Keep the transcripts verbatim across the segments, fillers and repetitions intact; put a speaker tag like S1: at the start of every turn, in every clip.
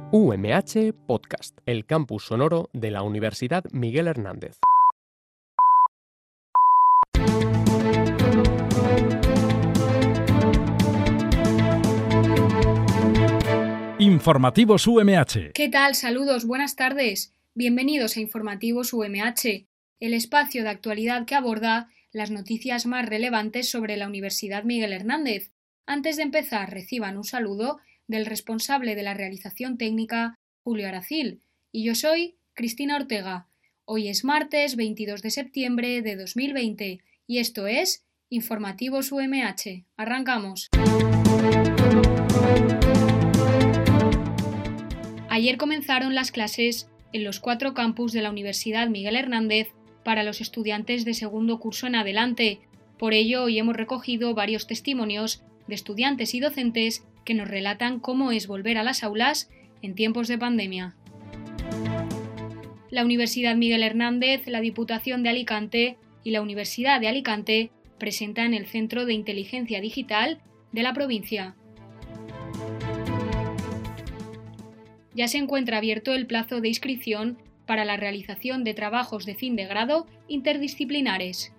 S1: U M H Podcast, el campus sonoro de la Universidad Miguel Hernández.
S2: Informativos U M H.
S3: ¿Qué tal? Saludos, buenas tardes. Bienvenidos a Informativos U M H, el espacio de actualidad que aborda las noticias más relevantes sobre la Universidad Miguel Hernández. Antes de empezar, reciban un saludo del responsable de la realización técnica, Julio Aracil, y yo soy Cristina Ortega. Hoy es martes veintidós de septiembre de dos mil veinte y esto es Informativos U M H. Arrancamos. Ayer comenzaron las clases en los cuatro campus de la Universidad Miguel Hernández para los estudiantes de segundo curso en adelante. Por ello, hoy hemos recogido varios testimonios de estudiantes y docentes que nos relatan cómo es volver a las aulas en tiempos de pandemia. La Universidad Miguel Hernández, la Diputación de Alicante y la Universidad de Alicante presentan el Centro de Inteligencia Digital de la provincia. Ya se encuentra abierto el plazo de inscripción para la realización de trabajos de fin de grado interdisciplinares.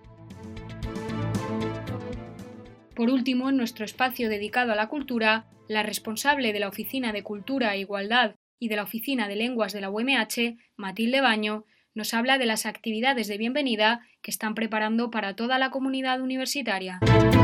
S3: Por último, en nuestro espacio dedicado a la cultura, la responsable de la Oficina de Cultura e Igualdad y de la Oficina de Lenguas de la U M H, Matilde Baño, nos habla de las actividades de bienvenida que están preparando para toda la comunidad universitaria.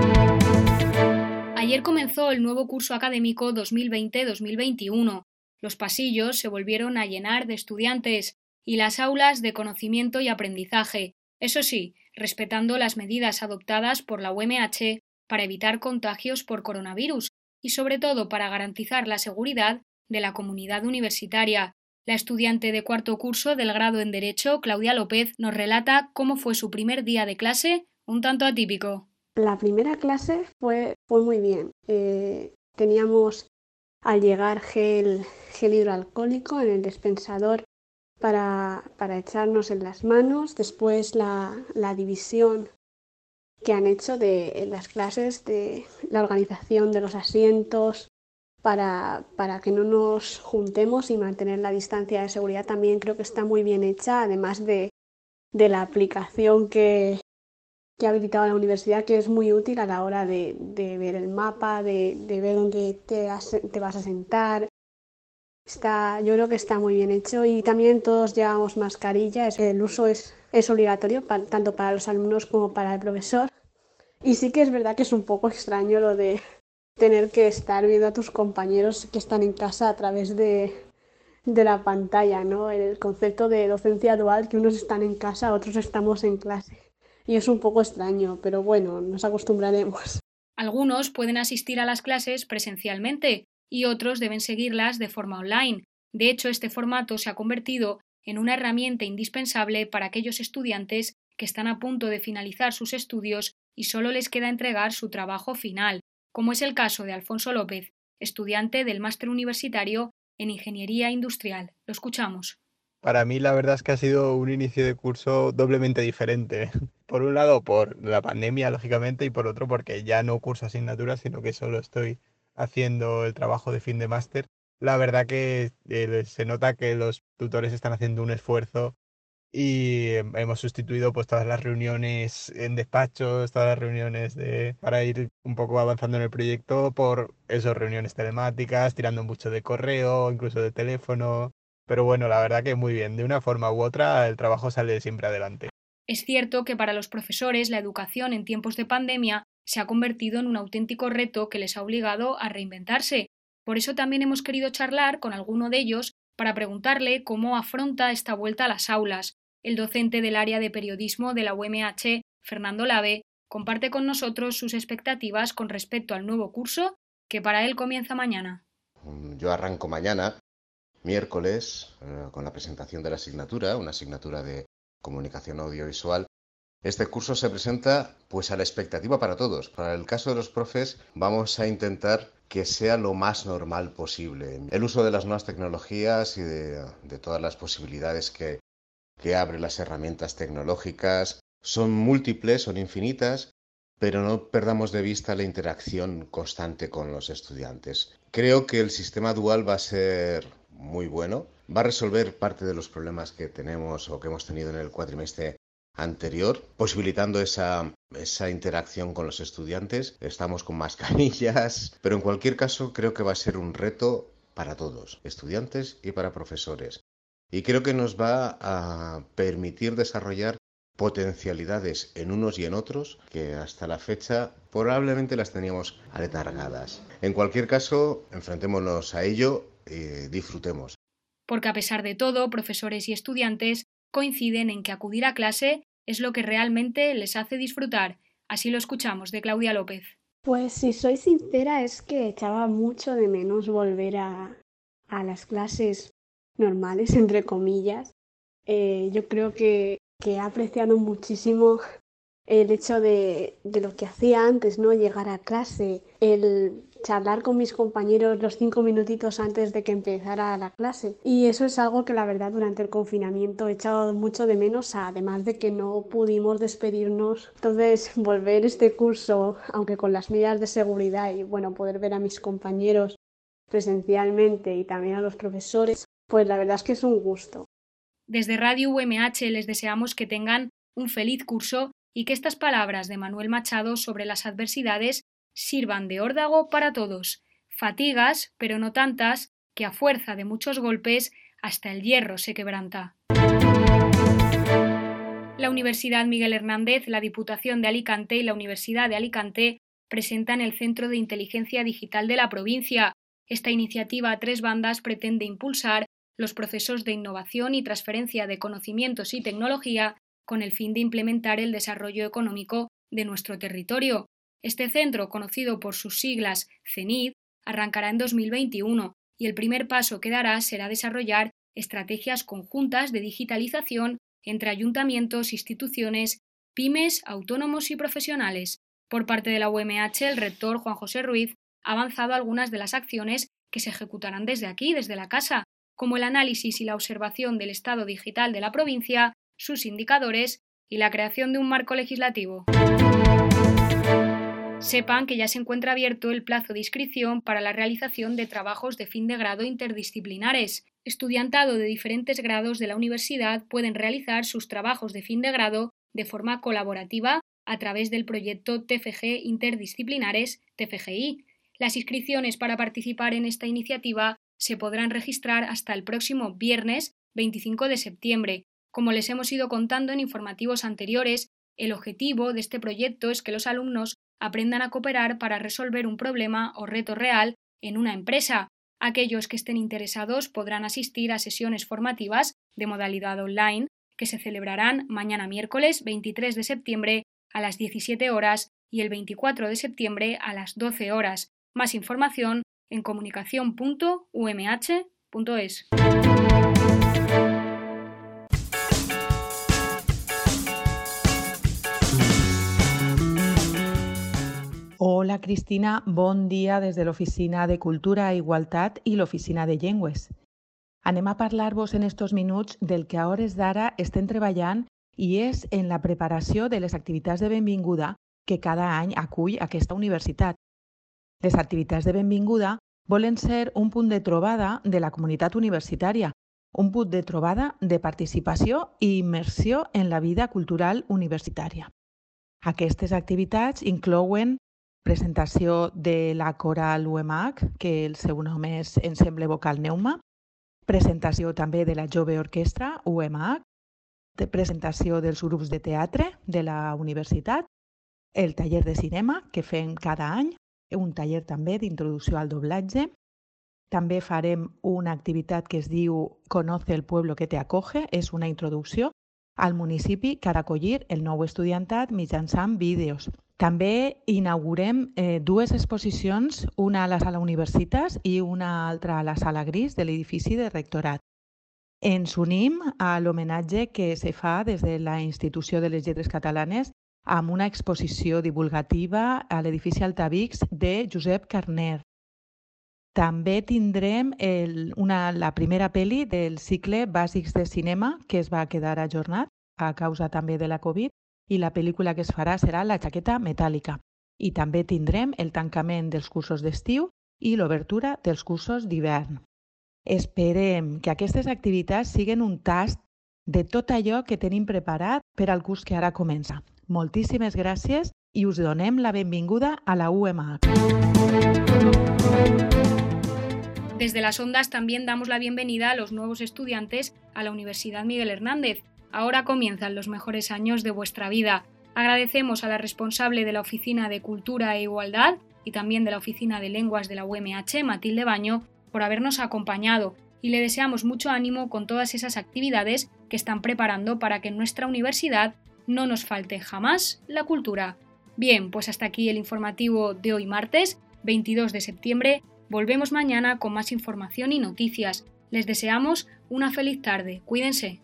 S3: Ayer comenzó el nuevo curso académico dos mil veinte dos mil veintiuno. Los pasillos se volvieron a llenar de estudiantes y las aulas de conocimiento y aprendizaje, eso sí, respetando las medidas adoptadas por la U M H para evitar contagios por coronavirus y sobre todo para garantizar la seguridad de la comunidad universitaria. La estudiante de cuarto curso del grado en Derecho, Claudia López, nos relata cómo fue su primer día de clase, un tanto atípico.
S4: La primera clase fue, fue muy bien. Eh, teníamos al llegar gel, gel hidroalcohólico en el dispensador para, para echarnos en las manos. Después la, la división que han hecho de en las clases, de la organización de los asientos para, para que no nos juntemos y mantener la distancia de seguridad también creo que está muy bien hecha, además de, de la aplicación que, que ha habilitado la universidad, que es muy útil a la hora de, de ver el mapa, de, de ver dónde te, has, te vas a sentar. Está, yo creo que está muy bien hecho y también todos llevamos mascarilla, el uso es, es obligatorio para, tanto para los alumnos como para el profesor. Y sí que es verdad que es un poco extraño lo de tener que estar viendo a tus compañeros que están en casa a través de, de la pantalla, ¿no? El concepto de docencia dual, que unos están en casa, otros estamos en clase. Y es un poco extraño, pero bueno, nos acostumbraremos.
S3: Algunos pueden asistir a las clases presencialmente y otros deben seguirlas de forma online. De hecho, este formato se ha convertido en una herramienta indispensable para aquellos estudiantes que están a punto de finalizar sus estudios y solo les queda entregar su trabajo final, como es el caso de Alfonso López, estudiante del máster universitario en Ingeniería Industrial. Lo escuchamos.
S5: Para mí la verdad es que ha sido un inicio de curso doblemente diferente. Por un lado por la pandemia, lógicamente, y por otro porque ya no curso asignaturas, sino que solo estoy haciendo el trabajo de fin de máster. La verdad que eh, se nota que los tutores están haciendo un esfuerzo y hemos sustituido pues todas las reuniones en despachos, todas las reuniones de para ir un poco avanzando en el proyecto por esas reuniones telemáticas, tirando mucho de correo, incluso de teléfono. Pero bueno, la verdad que muy bien. De una forma u otra el trabajo sale siempre adelante.
S3: Es cierto que para los profesores la educación en tiempos de pandemia se ha convertido en un auténtico reto que les ha obligado a reinventarse. Por eso también hemos querido charlar con alguno de ellos para preguntarle cómo afronta esta vuelta a las aulas. El docente del área de periodismo de la U M H, Fernando Lave, comparte con nosotros sus expectativas con respecto al nuevo curso que para él comienza mañana.
S6: Yo arranco mañana, miércoles, eh, con la presentación de la asignatura, una asignatura de comunicación audiovisual. Este curso se presenta pues a la expectativa para todos. Para el caso de los profes vamos a intentar que sea lo más normal posible. El uso de las nuevas tecnologías y de, de todas las posibilidades que, que abren las herramientas tecnológicas son múltiples, son infinitas, pero no perdamos de vista la interacción constante con los estudiantes. Creo que el sistema dual va a ser muy bueno. Va a resolver parte de los problemas que tenemos o que hemos tenido en el cuatrimestre anterior, posibilitando esa, esa interacción con los estudiantes. Estamos con mascarillas, pero en cualquier caso creo que va a ser un reto para todos, estudiantes y para profesores. Y creo que nos va a permitir desarrollar potencialidades en unos y en otros que hasta la fecha probablemente las teníamos aletargadas. En cualquier caso, enfrentémonos a ello y disfrutemos.
S3: Porque a pesar de todo, profesores y estudiantes coinciden en que acudir a clase es lo que realmente les hace disfrutar. Así lo escuchamos de Claudia López.
S4: Pues si soy sincera es que echaba mucho de menos volver a, a las clases normales, entre comillas. Eh, yo creo que, que he apreciado muchísimo el hecho de, de lo que hacía antes, ¿no? Llegar a clase, el charlar con mis compañeros los cinco minutitos antes de que empezara la clase. Y eso es algo que la verdad durante el confinamiento he echado mucho de menos, además de que no pudimos despedirnos. Entonces, volver este curso, aunque con las medidas de seguridad y bueno, poder ver a mis compañeros presencialmente y también a los profesores, pues la verdad es que es un gusto.
S3: Desde Radio U M H les deseamos que tengan un feliz curso y que estas palabras de Manuel Machado sobre las adversidades sirvan de órdago para todos. Fatigas, pero no tantas, que a fuerza de muchos golpes hasta el hierro se quebranta. La Universidad Miguel Hernández, la Diputación de Alicante y la Universidad de Alicante presentan el Centro de Inteligencia Digital de la provincia. Esta iniciativa a tres bandas pretende impulsar los procesos de innovación y transferencia de conocimientos y tecnología con el fin de implementar el desarrollo económico de nuestro territorio. Este centro, conocido por sus siglas CENID, arrancará en dos mil veintiuno y el primer paso que dará será desarrollar estrategias conjuntas de digitalización entre ayuntamientos, instituciones, pymes, autónomos y profesionales. Por parte de la U M H, el rector Juan José Ruiz ha avanzado algunas de las acciones que se ejecutarán desde aquí, desde la casa, como el análisis y la observación del estado digital de la provincia, sus indicadores y la creación de un marco legislativo. Sepan que ya se encuentra abierto el plazo de inscripción para la realización de trabajos de fin de grado interdisciplinares. Estudiantado de diferentes grados de la universidad pueden realizar sus trabajos de fin de grado de forma colaborativa a través del proyecto T F G Interdisciplinares T F G I. Las inscripciones para participar en esta iniciativa se podrán registrar hasta el próximo viernes veinticinco de septiembre. Como les hemos ido contando en informativos anteriores, el objetivo de este proyecto es que los alumnos aprendan a cooperar para resolver un problema o reto real en una empresa. Aquellos que estén interesados podrán asistir a sesiones formativas de modalidad online que se celebrarán mañana miércoles veintitrés de septiembre a las diecisiete horas y el veinticuatro de septiembre a las doce horas. Más información en comunicación punto u m h punto es.
S2: Hola Cristina, bon dia des de l'Oficina de Cultura i Igualtat i l'Oficina de Llengües. Anem a parlar-vos en estos minuts del que a hores d'ara estem treballant i és en la preparació de les activitats de benvinguda que cada any acull aquesta universitat. Les activitats de benvinguda volen ser un punt de trobada de la comunitat universitària, un punt de trobada de participació i immersió en la vida cultural universitària. Aquestes activitats inclouen presentació de la coral U M H, que el seu nom és Ensemble Vocal Neuma, presentació també de la Jove Orquestra U M H, presentació dels grups de teatre de la universitat, el taller de cinema que fem cada any, un taller també d'introducció al doblatge. També farem una activitat que es diu Conoce el pueblo que te acoge, és una introducció al municipi que ha d'acollir el nou estudiantat mitjançant vídeos. També inaugurem eh, dues exposicions, una a la sala Universitas i una altra a la sala Gris de l'edifici de rectorat. Ens unim a l'homenatge que se fa des de la Institució de les Lletres Catalanes amb una exposició divulgativa a l'edifici Altavix de Josep Carner. També tindrem el, una, la primera pel·li del cicle Bàsics de Cinema, que es va quedar ajornat a causa també de la Covid, i la pel·lícula que es farà serà La jaqueta metàl·lica. I també tindrem el tancament dels cursos d'estiu i l'obertura dels cursos d'hivern. Esperem que aquestes activitats siguin un tast de tot allò que tenim preparat per al curs que ara comença. Moltíssimes gràcies i us donem la benvinguda a la U M H.
S3: Desde las ondas también damos la bienvenida a los nuevos estudiantes a la Universidad Miguel Hernández. Ahora comienzan los mejores años de vuestra vida. Agradecemos a la responsable de la Oficina de Cultura e Igualdad y también de la Oficina de Lenguas de la U M H, Matilde Baño, por habernos acompañado y le deseamos mucho ánimo con todas esas actividades que están preparando para que en nuestra universidad no nos falte jamás la cultura. Bien, pues hasta aquí el informativo de hoy martes, veintidós de septiembre. Volvemos mañana con más información y noticias. Les deseamos una feliz tarde. Cuídense.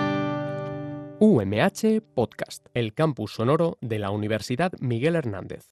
S1: U M H Podcast, el campus sonoro de la Universidad Miguel Hernández.